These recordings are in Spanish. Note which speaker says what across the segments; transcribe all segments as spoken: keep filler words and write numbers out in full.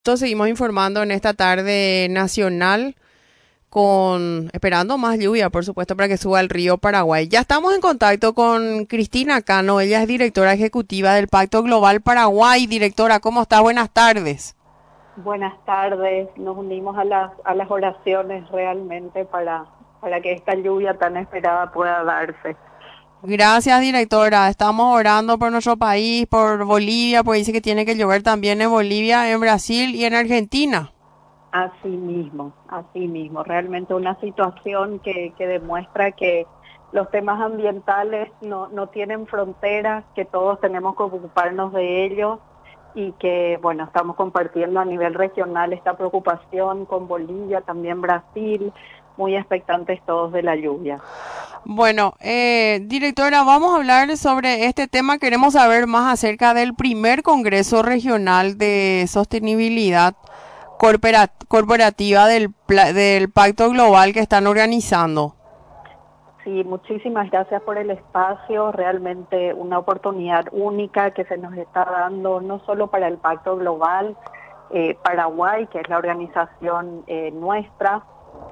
Speaker 1: Seguimos informando en esta tarde nacional con esperando más lluvia, por supuesto, para que suba el río Paraguay. Ya estamos en contacto con Cristina Cano, ella es directora ejecutiva del Pacto Global Paraguay. Directora, ¿cómo está? Buenas tardes.
Speaker 2: Buenas tardes, nos unimos a las, a las oraciones realmente para, para que esta lluvia tan esperada pueda darse.
Speaker 1: Gracias, directora. Estamos orando por nuestro país, por Bolivia, porque dice que tiene que llover también en Bolivia, en Brasil y en Argentina.
Speaker 2: Así mismo, así mismo, realmente una situación que, que demuestra que los temas ambientales no, no tienen fronteras, que todos tenemos que ocuparnos de ellos y que, bueno, estamos compartiendo a nivel regional esta preocupación con Bolivia, también Brasil, muy expectantes todos de la lluvia.
Speaker 1: Bueno, eh, directora, vamos a hablar sobre este tema. Queremos saber más acerca del primer Congreso Regional de Sostenibilidad Corpora- Corporativa del, pla- del Pacto Global que están organizando.
Speaker 2: Sí, muchísimas gracias por el espacio, realmente una oportunidad única que se nos está dando no solo para el Pacto Global eh, Paraguay, que es la organización eh, nuestra,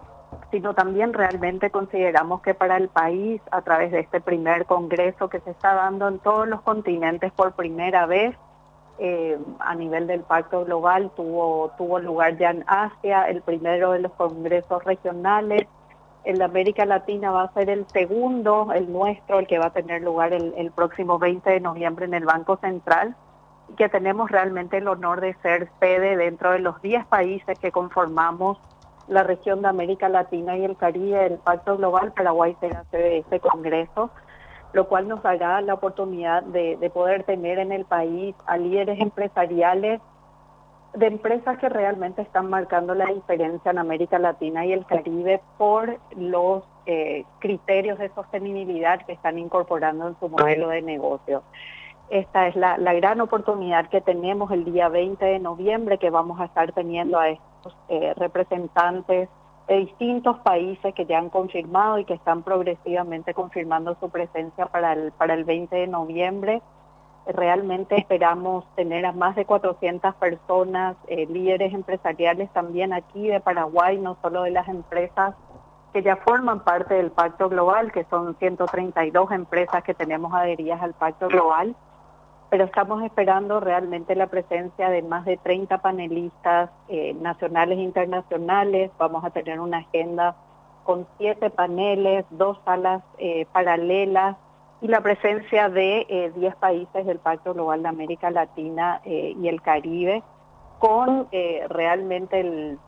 Speaker 2: sino también realmente consideramos que para el país, a través de este primer congreso que se está dando en todos los continentes por primera vez, eh, a nivel del Pacto Global, tuvo, tuvo lugar ya en Asia, el primero de los congresos regionales. En América Latina va a ser el segundo, el nuestro, el que va a tener lugar el, el próximo veinte de noviembre en el Banco Central, y que tenemos realmente el honor de ser sede dentro de los diez países que conformamos la región de América Latina y el Caribe del Pacto Global. Paraguay será sede de este congreso, lo cual nos dará la oportunidad de, de poder tener en el país a líderes empresariales de empresas que realmente están marcando la diferencia en América Latina y el Caribe por los eh, criterios de sostenibilidad que están incorporando en su modelo de negocio. Esta es la, la gran oportunidad que tenemos el día veinte de noviembre, que vamos a estar teniendo a estos eh, representantes de distintos países que ya han confirmado y que están progresivamente confirmando su presencia para el, para el veinte de noviembre. Realmente esperamos tener a más de cuatrocientas personas, eh, líderes empresariales también aquí de Paraguay, no solo de las empresas que ya forman parte del Pacto Global, que son ciento treinta y dos empresas que tenemos adheridas al Pacto Global, pero estamos esperando realmente la presencia de más de treinta panelistas eh, nacionales e internacionales. Vamos a tener una agenda con siete paneles, dos salas eh, paralelas, y la presencia de eh, diez países del Pacto Global de América Latina eh, y el Caribe, con eh, realmente el,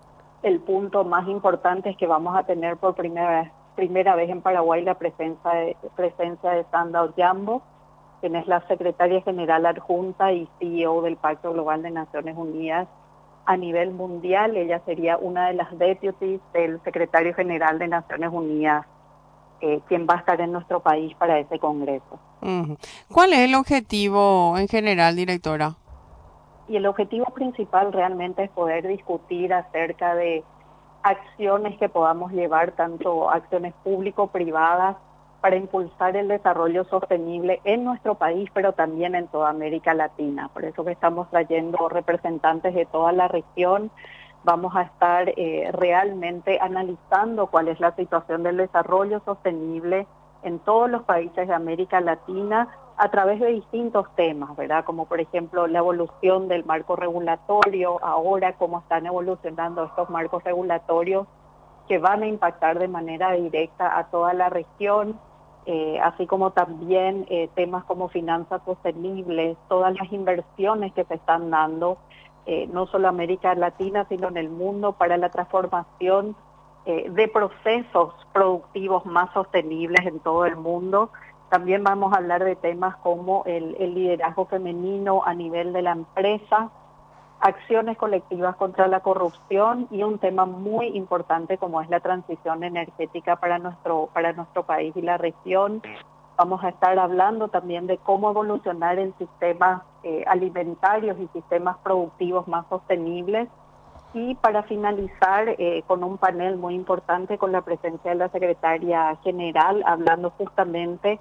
Speaker 2: el punto más importante es que vamos a tener por primera, primera vez en Paraguay la presencia de, presencia de Sandra Jambo, quien es la secretaria general adjunta y C E O del Pacto Global de Naciones Unidas a nivel mundial. Ella sería una de las deputies del secretario general de Naciones Unidas, Eh, quien va a estar en nuestro país para ese congreso.
Speaker 1: Ujú. ¿Cuál es el objetivo en general, directora?
Speaker 2: Y el objetivo principal realmente es poder discutir acerca de acciones que podamos llevar, tanto acciones público-privadas, para impulsar el desarrollo sostenible en nuestro país, pero también en toda América Latina. Por eso que estamos trayendo representantes de toda la región. Vamos a estar eh, realmente analizando cuál es la situación del desarrollo sostenible en todos los países de América Latina a través de distintos temas, ¿verdad? Como por ejemplo la evolución del marco regulatorio, ahora cómo están evolucionando estos marcos regulatorios que van a impactar de manera directa a toda la región, eh, así como también eh, temas como finanzas sostenibles, todas las inversiones que se están dando, eh, no solo en América Latina, sino en el mundo, para la transformación eh, de procesos productivos más sostenibles en todo el mundo. También vamos a hablar de temas como el, el liderazgo femenino a nivel de la empresa, acciones colectivas contra la corrupción y un tema muy importante como es la transición energética para nuestro, para nuestro país y la región. Vamos a estar hablando también de cómo evolucionar en sistemas eh, alimentarios y sistemas productivos más sostenibles. Y para finalizar, eh, con un panel muy importante con la presencia de la secretaria general, hablando justamente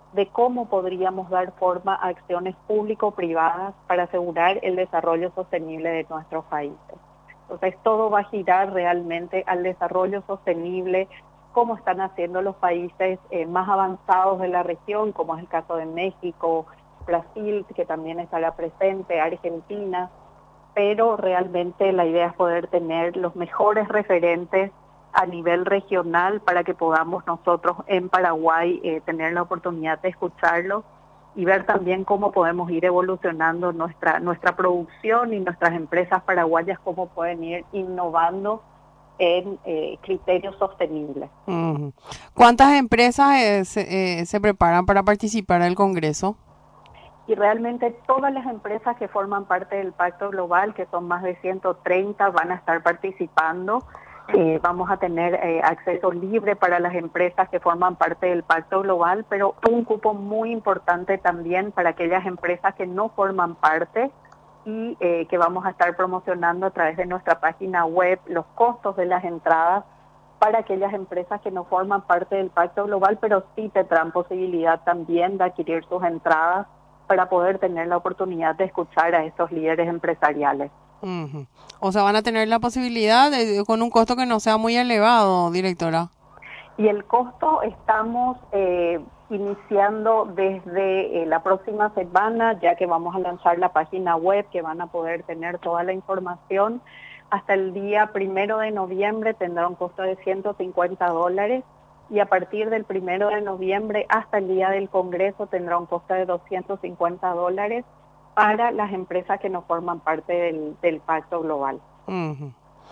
Speaker 2: de cómo podríamos dar forma a acciones público-privadas para asegurar el desarrollo sostenible de nuestros países. Entonces, todo va a girar realmente al desarrollo sostenible, como están haciendo los países eh, más avanzados de la región, como es el caso de México, Brasil, que también estará presente, Argentina, pero realmente la idea es poder tener los mejores referentes a nivel regional para que podamos nosotros en Paraguay eh, tener la oportunidad de escucharlos y ver también cómo podemos ir evolucionando nuestra, nuestra producción y nuestras empresas paraguayas, cómo pueden ir innovando en eh, criterios sostenibles.
Speaker 1: Uh-huh. ¿Cuántas empresas eh, se, eh, se preparan para participar del Congreso?
Speaker 2: Y realmente todas las empresas que forman parte del Pacto Global, que son más de ciento treinta, van a estar participando. Eh, vamos a tener eh, acceso libre para las empresas que forman parte del Pacto Global, pero un cupo muy importante también para aquellas empresas que no forman parte y eh, que vamos a estar promocionando a través de nuestra página web los costos de las entradas para aquellas empresas que no forman parte del Pacto Global, pero sí tendrán posibilidad también de adquirir sus entradas para poder tener la oportunidad de escuchar a estos líderes empresariales.
Speaker 1: Uh-huh. O sea, van a tener la posibilidad de, con un costo que no sea muy elevado, directora.
Speaker 2: Y el costo estamos eh, iniciando desde eh, la próxima semana, ya que vamos a lanzar la página web, que van a poder tener toda la información. Hasta el día primero de noviembre tendrá un costo de ciento cincuenta dólares y a partir del primero de noviembre hasta el día del Congreso tendrá un costo de doscientos cincuenta dólares para las empresas que no forman parte del, del Pacto Global.
Speaker 1: Uh-huh.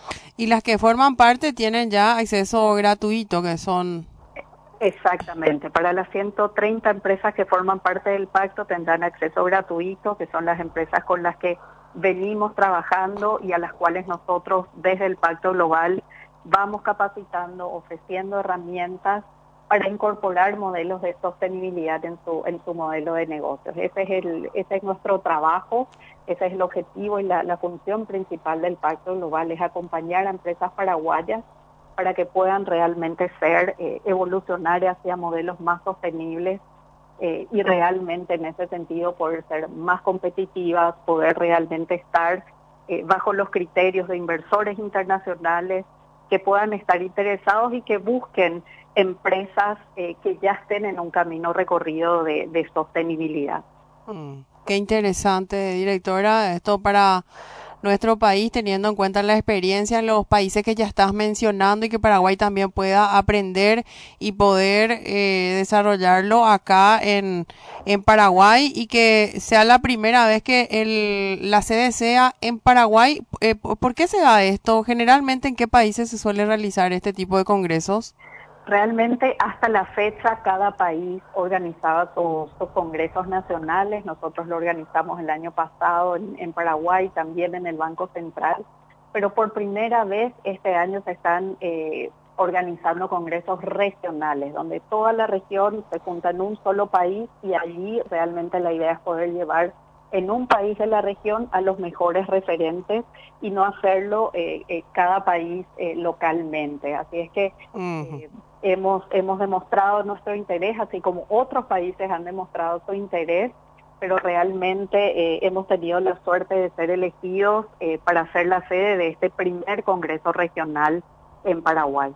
Speaker 1: Y las que forman parte tienen ya acceso gratuito, que son...
Speaker 2: Exactamente, para las ciento treinta empresas que forman parte del pacto tendrán acceso gratuito, que son las empresas con las que venimos trabajando y a las cuales nosotros desde el Pacto Global vamos capacitando, ofreciendo herramientas para incorporar modelos de sostenibilidad en su en su modelo de negocios. Ese es el ese es nuestro trabajo, ese es el objetivo y la, la función principal del Pacto Global, es acompañar a empresas paraguayas para que puedan realmente ser, eh, evolucionar hacia modelos más sostenibles eh, y realmente en ese sentido poder ser más competitivas, poder realmente estar eh, bajo los criterios de inversores internacionales que puedan estar interesados y que busquen empresas eh, que ya estén en un camino recorrido de, de sostenibilidad.
Speaker 1: Mm, qué interesante, directora, esto para nuestro país, teniendo en cuenta la experiencia en los países que ya estás mencionando y que Paraguay también pueda aprender y poder eh, desarrollarlo acá en, en Paraguay y que sea la primera vez que el, la sede sea en Paraguay. Eh, ¿Por qué se da esto? Generalmente, ¿en qué países se suele realizar este tipo de congresos?
Speaker 2: Realmente hasta la fecha cada país organizaba sus, sus congresos nacionales. Nosotros lo organizamos el año pasado en, en Paraguay, también en el Banco Central, pero por primera vez este año se están eh, organizando congresos regionales, donde toda la región se junta en un solo país y allí realmente la idea es poder llevar en un país de la región a los mejores referentes y no hacerlo eh, eh, cada país eh, localmente. Así es que
Speaker 1: Uh-huh.
Speaker 2: eh, hemos, hemos demostrado nuestro interés, así como otros países han demostrado su interés, pero realmente eh, hemos tenido la suerte de ser elegidos eh, para ser la sede de este primer Congreso Regional en Paraguay.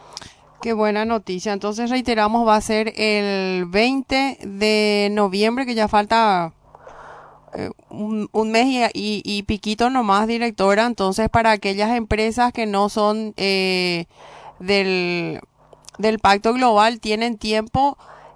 Speaker 1: Qué buena noticia. Entonces reiteramos, va a ser el veinte de noviembre, que ya falta eh, un, un mes y, y, y piquito nomás, directora. Entonces, para aquellas empresas que no son eh, del, del Pacto Global, tienen tiempo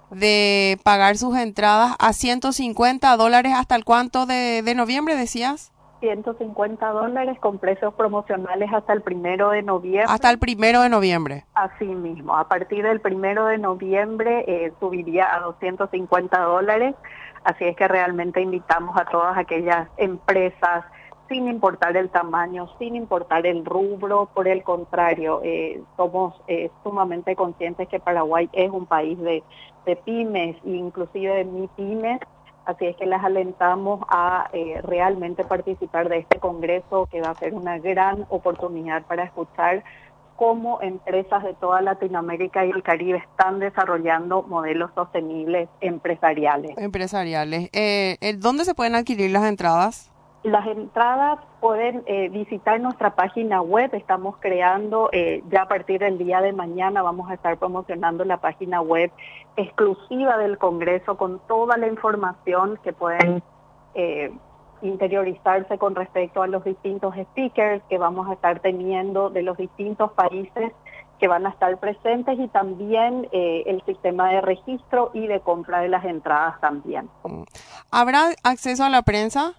Speaker 1: de pagar sus entradas a ciento cincuenta dólares. ¿Hasta el cuánto de, de noviembre, decías?
Speaker 2: ciento cincuenta dólares con precios promocionales hasta el primero de noviembre.
Speaker 1: Hasta el primero de noviembre.
Speaker 2: Así mismo, a partir del primero de noviembre eh, subiría a doscientos cincuenta dólares, así es que realmente invitamos a todas aquellas empresas, sin importar el tamaño, sin importar el rubro, por el contrario, eh, somos eh, sumamente conscientes que Paraguay es un país de, de pymes, inclusive de MIPYMES. Así es que las alentamos a eh, realmente participar de este congreso, que va a ser una gran oportunidad para escuchar cómo empresas de toda Latinoamérica y el Caribe están desarrollando modelos sostenibles empresariales.
Speaker 1: Empresariales. Eh, ¿Dónde se pueden adquirir las entradas?
Speaker 2: Las entradas pueden eh, visitar nuestra página web. Estamos creando, eh, ya a partir del día de mañana vamos a estar promocionando la página web exclusiva del Congreso con toda la información que pueden eh, interiorizarse con respecto a los distintos speakers que vamos a estar teniendo de los distintos países que van a estar presentes y también eh, el sistema de registro y de compra de las entradas también.
Speaker 1: ¿Habrá acceso a la prensa?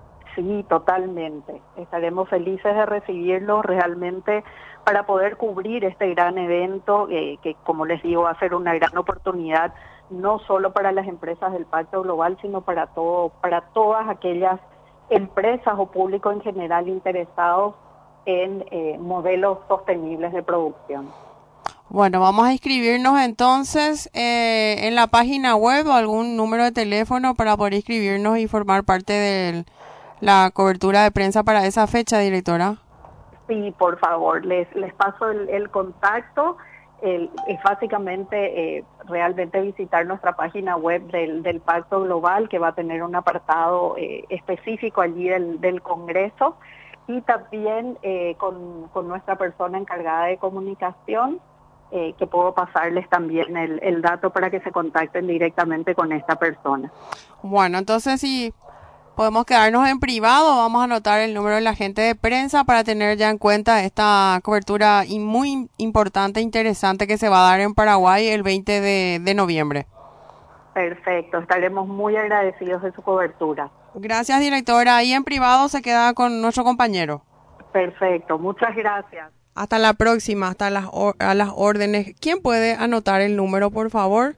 Speaker 2: Sí, totalmente. Estaremos felices de recibirlos realmente para poder cubrir este gran evento eh, que, como les digo, va a ser una gran oportunidad no solo para las empresas del Pacto Global, sino para todo, para todas aquellas empresas o público en general interesados en eh, modelos sostenibles de producción.
Speaker 1: Bueno, vamos a inscribirnos entonces eh, en la página web o algún número de teléfono para poder inscribirnos y formar parte del la cobertura de prensa para esa fecha, directora.
Speaker 2: Sí, por favor, les, les paso el, el contacto. El, es básicamente eh, realmente visitar nuestra página web del, del Pacto Global, que va a tener un apartado eh, específico allí del, del Congreso, y también eh, con, con nuestra persona encargada de comunicación, eh, que puedo pasarles también el, el dato para que se contacten directamente con esta persona.
Speaker 1: Bueno, entonces si podemos quedarnos en privado, vamos a anotar el número de la gente de prensa para tener ya en cuenta esta cobertura y muy importante e interesante que se va a dar en Paraguay el veinte de noviembre.
Speaker 2: Perfecto, estaremos muy agradecidos de su cobertura.
Speaker 1: Gracias, directora. Ahí en privado se queda con nuestro compañero.
Speaker 2: Perfecto, muchas gracias.
Speaker 1: Hasta la próxima, hasta las, a las órdenes. ¿Quién puede anotar el número, por favor?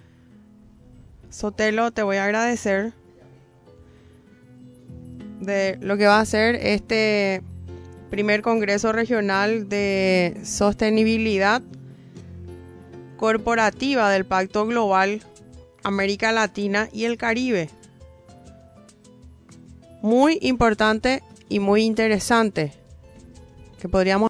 Speaker 1: Sotelo, te voy a agradecer de lo que va a ser este primer Congreso Regional de Sostenibilidad Corporativa del Pacto Global América Latina y el Caribe. Muy importante y muy interesante que podríamos